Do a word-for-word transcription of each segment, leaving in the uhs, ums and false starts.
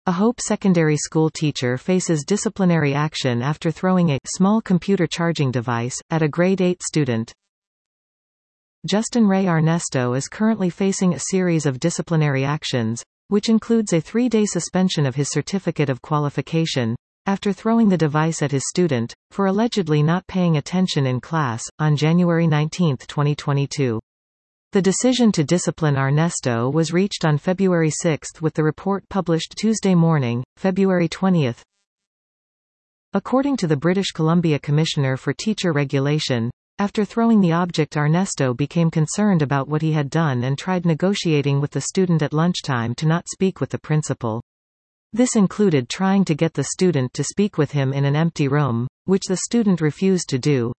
A Hope Secondary School teacher faces disciplinary action after throwing a small computer charging device at a grade eight student. Justin Ray Arnesto is currently facing a series of disciplinary actions, which includes a three-day suspension of his certificate of qualification, after throwing the device at his student, for allegedly not paying attention in class, on January nineteenth twenty twenty-two. The decision to discipline Arnesto was reached on February sixth with the report published Tuesday morning, February twentieth. According to the British Columbia Commissioner for Teacher Regulation, after throwing the object, Arnesto became concerned about what he had done and tried negotiating with the student at lunchtime to not speak with the principal. This included trying to get the student to speak with him in an empty room, which the student refused to do.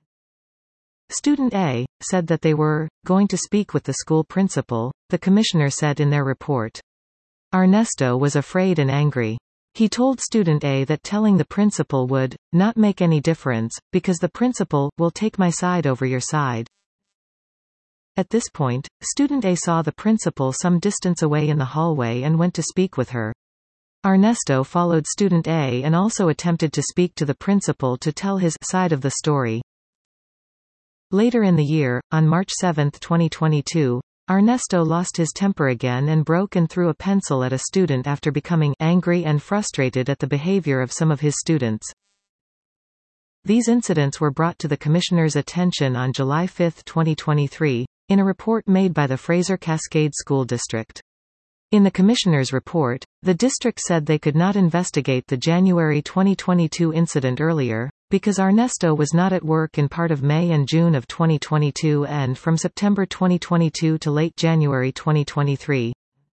Student A said that they were going to speak with the school principal, the commissioner said in their report. Arnesto was afraid and angry. He told student A that telling the principal would not make any difference, because the principal will take my side over your side. At this point, student A saw the principal some distance away in the hallway and went to speak with her. Arnesto followed student A and also attempted to speak to the principal to tell his side of the story. Later in the year, on March seventh twenty twenty-two, Arnesto lost his temper again and broke and threw a pencil at a student after becoming angry and frustrated at the behavior of some of his students. These incidents were brought to the Commissioner's attention on July fifth twenty twenty-three, in a report made by the Fraser Cascade School District. In the Commissioner's report, the district said they could not investigate the January twenty twenty-two incident earlier, because Arnesto was not at work in part of May and June of twenty twenty-two and from September twenty twenty-two to late January twenty twenty-three.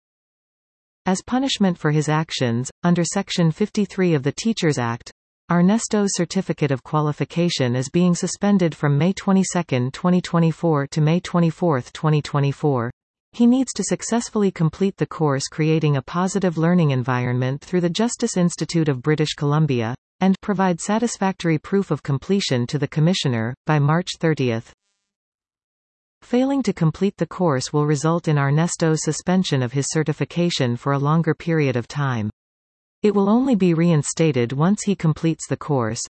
As punishment for his actions, under Section fifty-three of the Teachers Act, Arnesto's certificate of qualification is being suspended from May twenty-second twenty twenty-four to May twenty-fourth twenty twenty-four. He needs to successfully complete the course Creating a Positive Learning Environment through the Justice Institute of British Columbia, and provide satisfactory proof of completion to the Commissioner, by March thirtieth. Failing to complete the course will result in Arnesto's suspension of his certification for a longer period of time. It will only be reinstated once he completes the course.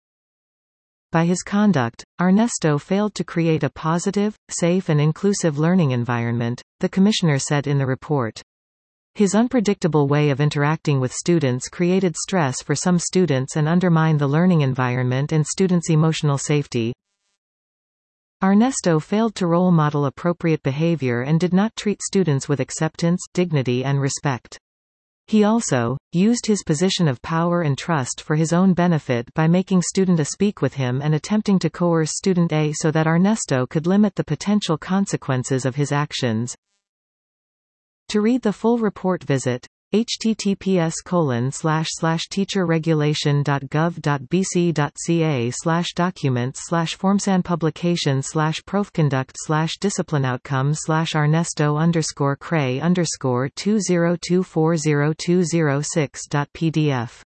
By his conduct, Arnesto failed to create a positive, safe and inclusive learning environment, the Commissioner said in the report. His unpredictable way of interacting with students created stress for some students and undermined the learning environment and students' emotional safety. Arnesto failed to role model appropriate behavior and did not treat students with acceptance, dignity and respect. He also used his position of power and trust for his own benefit by making student A speak with him and attempting to coerce student A so that Arnesto could limit the potential consequences of his actions. To read the full report, visit https colon slash slash teacherregulation.gov.bc.ca slash documents slash formsanpublication slash profconduct slash discipline outcomes slash Arnesto underscore Cray underscore two zero two four zero two zero six dot pdf.